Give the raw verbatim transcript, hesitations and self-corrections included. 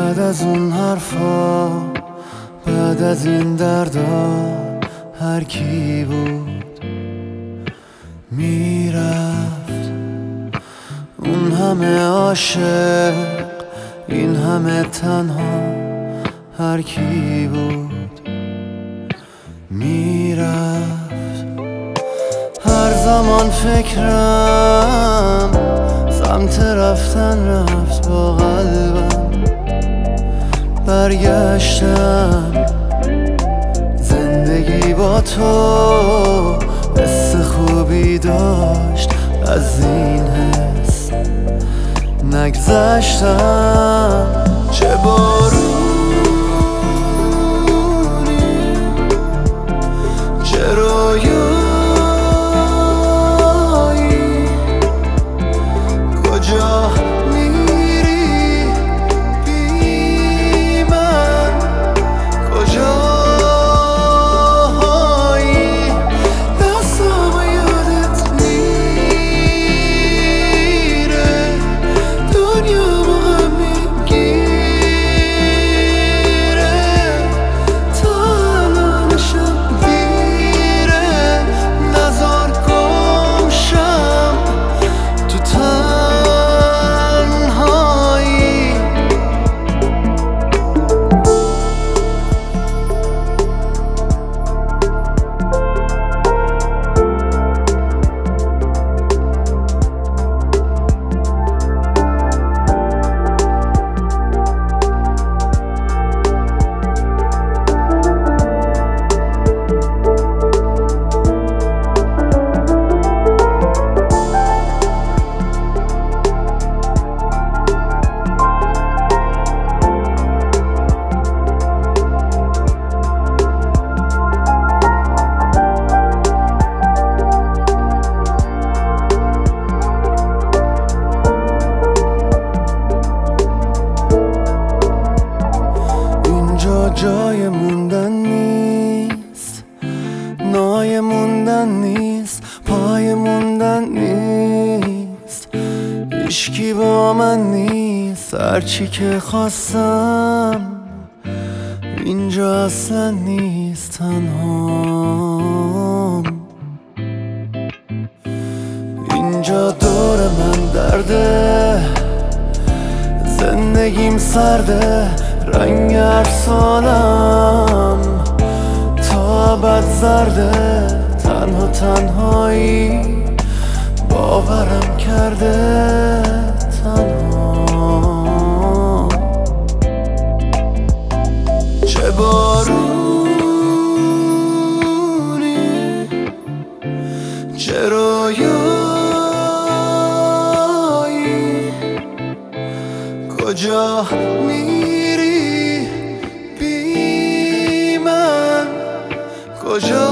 بعد از اون حرفا، بعد از این دردا، هر کی بود میرفت. اون همه عاشق، این همه تنها، هر کی بود میرفت. هر زمان فکرم سمت رفتن رفت، با قلبم برگشتم. زندگی با تو حس خوبی داشت، از این حس نگذشتم. چه بارونی، چه رویایی، کجا میری بی من، کجایی؟ دستم یادت میره، دنیا مهم میگیره، تا الانشم دیره. نزار گم شم تو تنهایی. جای موندن نیست، نای موندن نیست، پای موندن نیست، هیچکی با من نیست. هرچی که خواستم اینجا اصلا نیست، تنهام. اینجا دور من درده، زندگیم سرده، رنگ ارسالم تا ابد زرده. تنها تنهایی باورم کرده، تنها. چه بارونی، چه رویایی، کجا میری بی من، کجا؟